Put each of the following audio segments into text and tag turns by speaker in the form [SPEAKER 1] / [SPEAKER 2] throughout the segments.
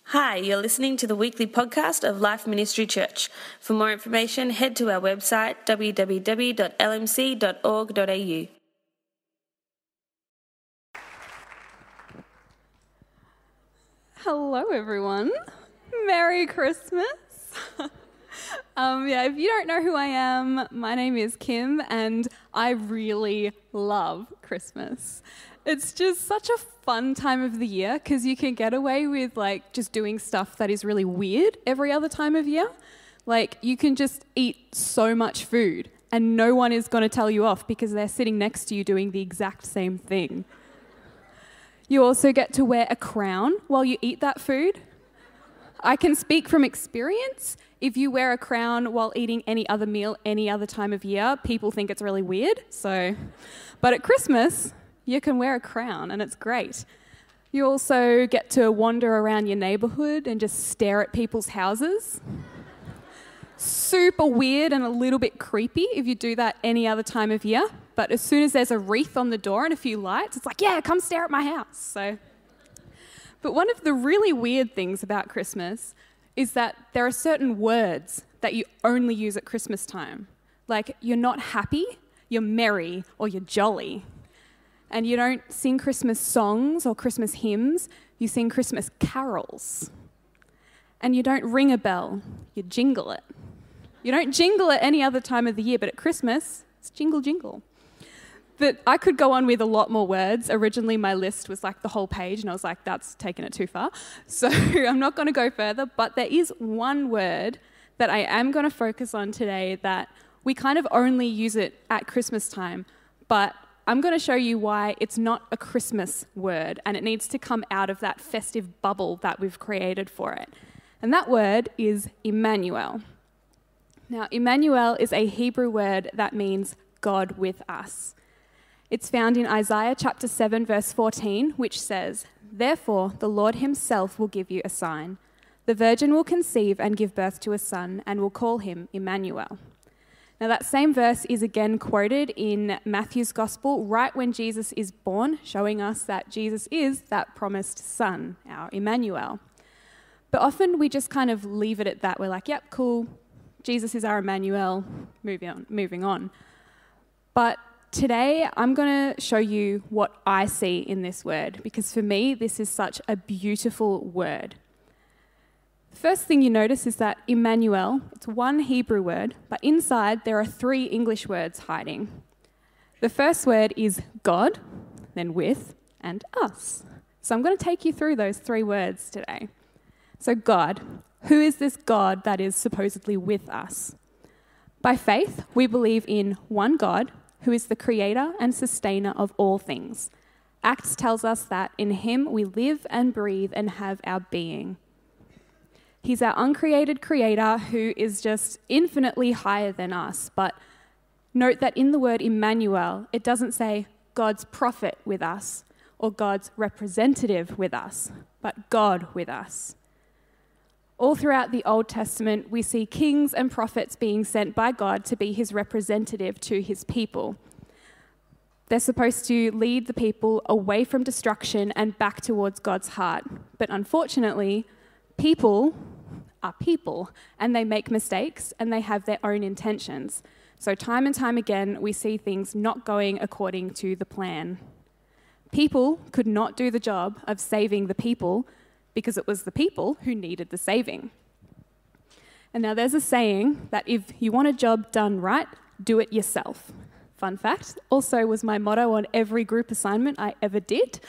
[SPEAKER 1] Hi, you're listening to the weekly podcast of Life Ministry Church. For more information, head to our website www.lmc.org.au.
[SPEAKER 2] Hello, everyone. Merry Christmas. If you don't know who I am, my name is Kim, and I really love Christmas. It's just such a fun time of the year because you can get away with just doing stuff that is really weird every other time of year. You can just eat so much food and no one is going to tell you off because they're sitting next to you doing the exact same thing. You also get to wear a crown while you eat that food. I can speak from experience. If you wear a crown while eating any other meal any other time of year, people think it's really weird. But at Christmas, you can wear a crown and it's great. You also get to wander around your neighborhood and just stare at people's houses. Super weird and a little bit creepy if you do that any other time of year. But as soon as there's a wreath on the door and a few lights, it's yeah, come stare at my house. But one of the really weird things about Christmas is that there are certain words that you only use at Christmas time. You're not happy, you're merry, or you're jolly. And you don't sing Christmas songs or Christmas hymns, you sing Christmas carols. And you don't ring a bell, you jingle it. You don't jingle it any other time of the year, but at Christmas, it's jingle, jingle. But I could go on with a lot more words. Originally, my list was the whole page, and I was that's taking it too far. So I'm not going to go further, but there is one word that I am going to focus on today that we kind of only use it at Christmas time, but I'm going to show you why it's not a Christmas word, and it needs to come out of that festive bubble that we've created for it. And that word is Emmanuel. Now, Emmanuel is a Hebrew word that means God with us. It's found in Isaiah chapter 7, verse 14, which says, "Therefore the Lord himself will give you a sign. The virgin will conceive and give birth to a son, and will call him Emmanuel." Now that same verse is again quoted in Matthew's Gospel right when Jesus is born, showing us that Jesus is that promised son, our Emmanuel. But often we just kind of leave it at that. We're yep, cool, Jesus is our Emmanuel, moving on. But today I'm going to show you what I see in this word, because for me this is such a beautiful word. First thing you notice is that Emmanuel, it's one Hebrew word, but inside there are three English words hiding. The first word is God, then with, and us. So I'm going to take you through those three words today. So God, who is this God that is supposedly with us? By faith, we believe in one God who is the creator and sustainer of all things. Acts tells us that in him we live and breathe and have our being. He's our uncreated creator who is just infinitely higher than us. But note that in the word Emmanuel, it doesn't say God's prophet with us or God's representative with us, but God with us. All throughout the Old Testament, we see kings and prophets being sent by God to be his representative to his people. They're supposed to lead the people away from destruction and back towards God's heart. But unfortunately, people are people, and they make mistakes, and they have their own intentions. So time and time again, we see things not going according to the plan. People could not do the job of saving the people because it was the people who needed the saving. And now there's a saying that if you want a job done right, do it yourself. Fun fact, also was my motto on every group assignment I ever did.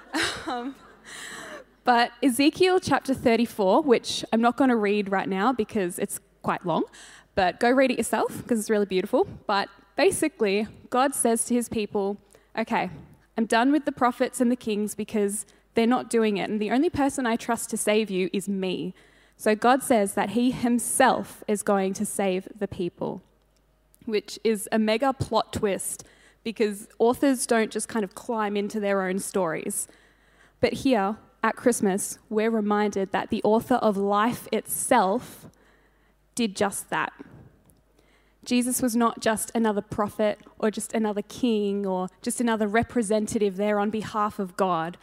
[SPEAKER 2] But Ezekiel chapter 34, which I'm not going to read right now because it's quite long, but go read it yourself because it's really beautiful. But basically, God says to his people, okay, I'm done with the prophets and the kings because they're not doing it. And the only person I trust to save you is me. So God says that he himself is going to save the people, which is a mega plot twist because authors don't just kind of climb into their own stories. But here, at Christmas, we're reminded that the author of life itself did just that. Jesus was not just another prophet or just another king or just another representative there on behalf of God,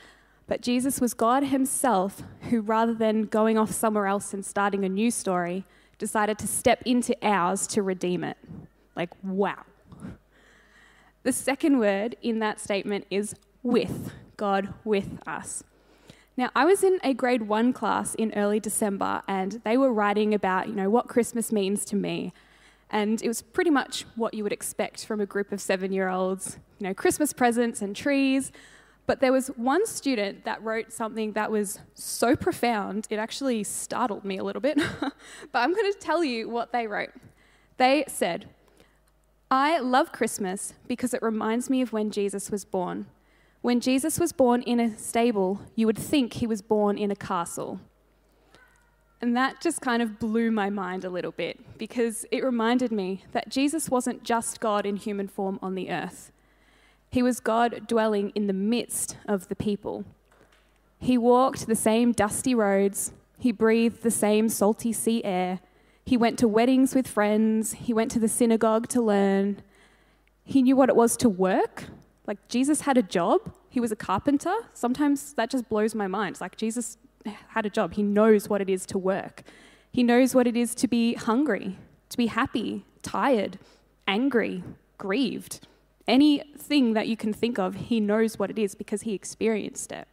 [SPEAKER 2] But Jesus was God himself who, rather than going off somewhere else and starting a new story, decided to step into ours to redeem it. Like, wow. The second word in that statement is with, God with us. Now, I was in a grade 1 class in early December, and they were writing about, what Christmas means to me. And it was pretty much what you would expect from a group of 7-year-olds, Christmas presents and trees. But there was one student that wrote something that was so profound, it actually startled me a little bit. But I'm going to tell you what they wrote. They said, "I love Christmas because it reminds me of when Jesus was born. When Jesus was born in a stable, you would think he was born in a castle." And that just kind of blew my mind a little bit, because it reminded me that Jesus wasn't just God in human form on the earth. He was God dwelling in the midst of the people. He walked the same dusty roads. He breathed the same salty sea air. He went to weddings with friends. He went to the synagogue to learn. He knew what it was to work. Like, Jesus had a job. He was a carpenter. Sometimes that just blows my mind. It's like, Jesus had a job. He knows what it is to work. He knows what it is to be hungry, to be happy, tired, angry, grieved. Anything that you can think of, he knows what it is because he experienced it.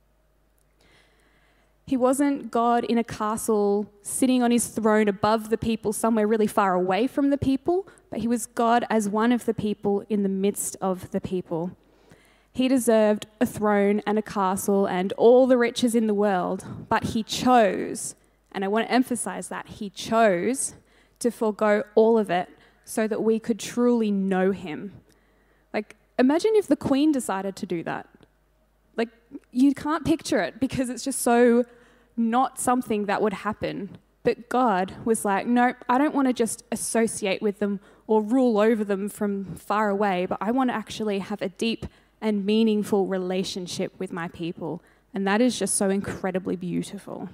[SPEAKER 2] He wasn't God in a castle sitting on his throne above the people somewhere really far away from the people, but he was God as one of the people in the midst of the people. He deserved a throne and a castle and all the riches in the world, but he chose, and I want to emphasize that, he chose to forego all of it so that we could truly know him. Like, imagine if the Queen decided to do that. Like, you can't picture it because it's just so not something that would happen. But God was like, nope, I don't want to just associate with them or rule over them from far away, but I want to actually have a deep and meaningful relationship with my people. And that is just so incredibly beautiful.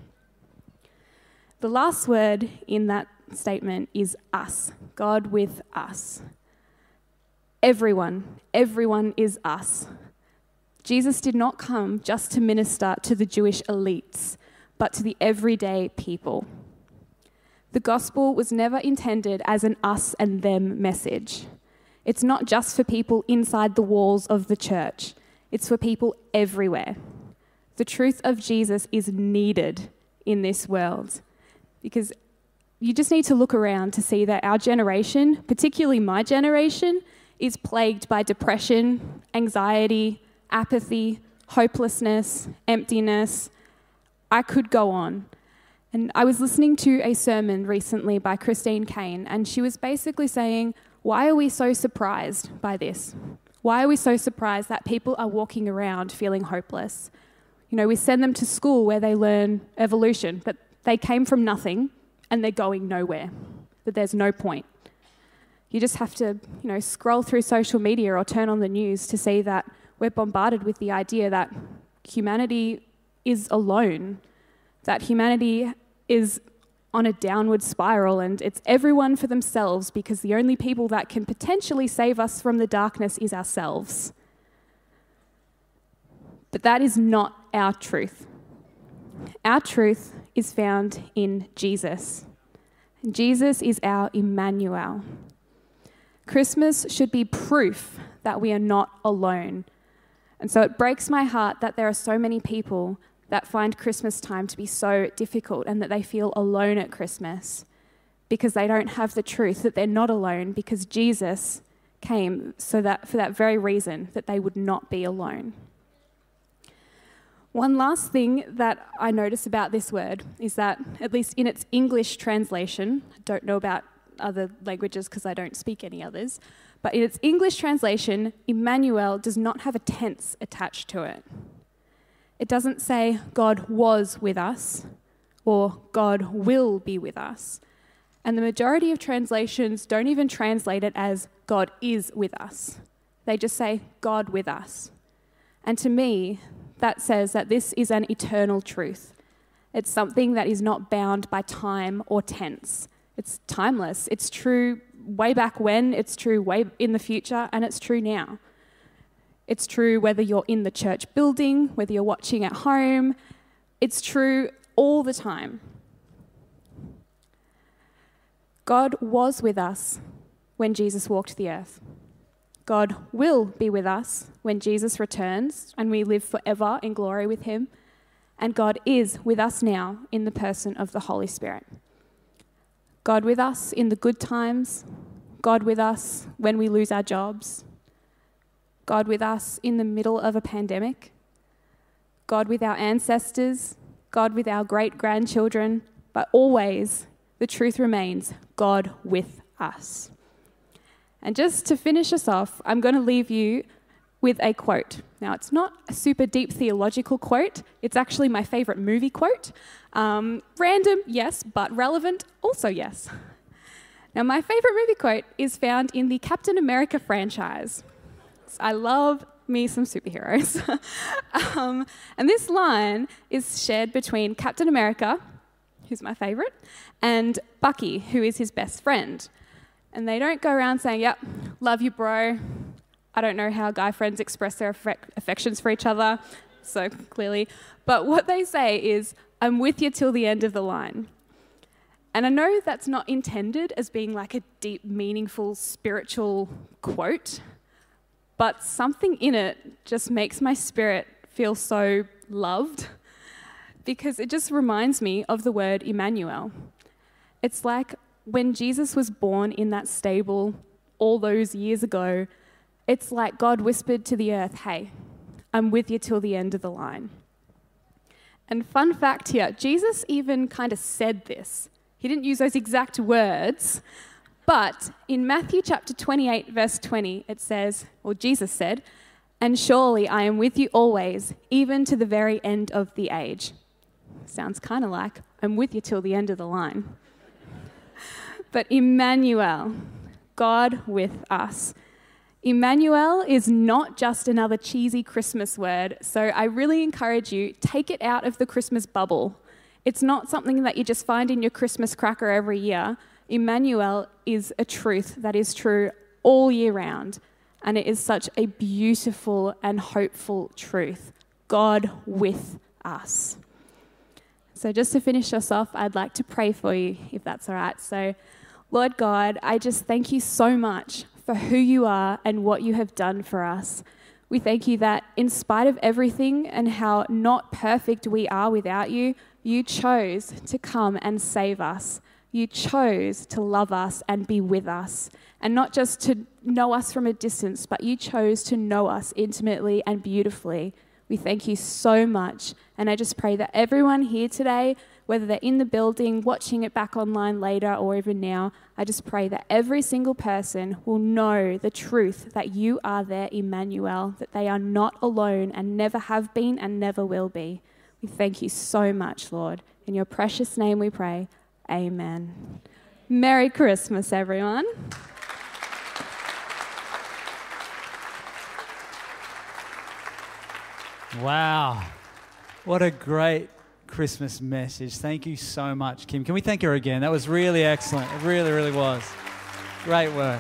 [SPEAKER 2] The last word in that statement is us, God with us. Everyone is us. Jesus did not come just to minister to the Jewish elites, but to the everyday people. The gospel was never intended as an us and them message. It's not just for people inside the walls of the church. It's for people everywhere. The truth of Jesus is needed in this world, because you just need to look around to see that our generation, particularly my generation, is plagued by depression, anxiety, apathy, hopelessness, emptiness. I could go on. And I was listening to a sermon recently by Christine Caine, and she was basically saying, why are we so surprised by this? Why are we so surprised that people are walking around feeling hopeless? We send them to school where they learn evolution, that they came from nothing and they're going nowhere, that there's no point. You just have to, scroll through social media or turn on the news to see that we're bombarded with the idea that humanity is alone, that humanity is on a downward spiral and it's everyone for themselves because the only people that can potentially save us from the darkness is ourselves. But that is not our truth. Our truth is found in Jesus. Jesus is our Emmanuel. Christmas should be proof that we are not alone. And so it breaks my heart that there are so many people that find Christmas time to be so difficult and that they feel alone at Christmas because they don't have the truth that they're not alone, because Jesus came so that for that very reason, that they would not be alone. One last thing that I notice about this word is that, at least in its English translation, I don't know about other languages because I don't speak any others, but in its English translation, Emmanuel does not have a tense attached to it. It doesn't say God was with us or God will be with us. And the majority of translations don't even translate it as God is with us. They just say God with us. And to me, that says that this is an eternal truth. It's something that is not bound by time or tense. It's timeless. It's true way back when, it's true way in the future, and it's true now. It's true whether you're in the church building, whether you're watching at home. It's true all the time. God was with us when Jesus walked the earth. God will be with us when Jesus returns and we live forever in glory with him. And God is with us now in the person of the Holy Spirit. God with us in the good times. God with us when we lose our jobs. God with us in the middle of a pandemic. God with our ancestors. God with our great-grandchildren. But always, the truth remains, God with us. And just to finish us off, I'm going to leave you with a quote. Now, it's not a super deep theological quote. It's actually my favourite movie quote. Random, yes, but relevant, also yes. Now, my favourite movie quote is found in the Captain America franchise. I love me some superheroes. And this line is shared between Captain America, who's my favourite, and Bucky, who is his best friend. And they don't go around saying, yep, love you, bro. I don't know how guy friends express their affections for each other, so clearly. But what they say is, I'm with you till the end of the line. And I know that's not intended as being like a deep, meaningful, spiritual quote, but something in it just makes my spirit feel so loved, because it just reminds me of the word Emmanuel. It's like when Jesus was born in that stable all those years ago, it's like God whispered to the earth, hey, I'm with you till the end of the line. And fun fact here, Jesus even kind of said this. He didn't use those exact words, but in Matthew chapter 28, verse 20, it says, or Jesus said, and surely I am with you always, even to the very end of the age. Sounds kind of like, I'm with you till the end of the line. But Emmanuel, God with us. Emmanuel is not just another cheesy Christmas word, so I really encourage you, take it out of the Christmas bubble. It's not something that you just find in your Christmas cracker every year. Emmanuel is a truth that is true all year round, and it is such a beautiful and hopeful truth. God with us. So just to finish us off, I'd like to pray for you, if that's all right. So, Lord God, I just thank you so much for who you are and what you have done for us. We thank you that in spite of everything and how not perfect we are without you, you chose to come and save us. You chose to love us and be with us, and not just to know us from a distance, but you chose to know us intimately and beautifully. We thank you so much, and I just pray that everyone here today, whether they're in the building, watching it back online later, or even now, I just pray that every single person will know the truth that you are their Emmanuel, that they are not alone and never have been and never will be. We thank you so much, Lord. In your precious name we pray. Amen. Merry Christmas, everyone.
[SPEAKER 3] Wow. What a great Christmas message. Thank you so much, Kim. Can we thank her again? That was really excellent. It really, really was. Great work.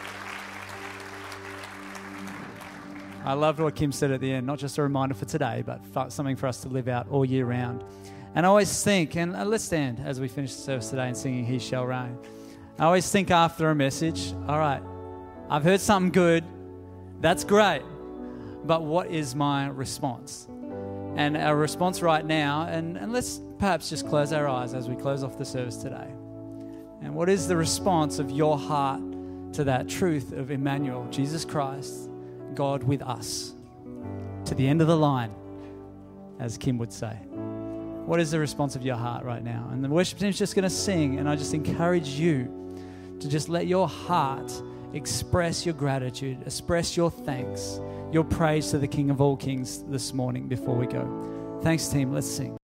[SPEAKER 3] I loved what Kim said at the end, not just a reminder for today, but something for us to live out all year round. And I always think, and let's stand as we finish the service today and singing He Shall Reign. I always think after a message, all right, I've heard something good. That's great. But what is my response? And our response right now, and let's perhaps just close our eyes as we close off the service today. And what is the response of your heart to that truth of Emmanuel, Jesus Christ, God with us, to the end of the line, as Kim would say? What is the response of your heart right now? And the worship team is just going to sing, and I just encourage you to just let your heart express your gratitude, express your thanks, your praise to the King of all Kings this morning before we go. Thanks, team. Let's sing.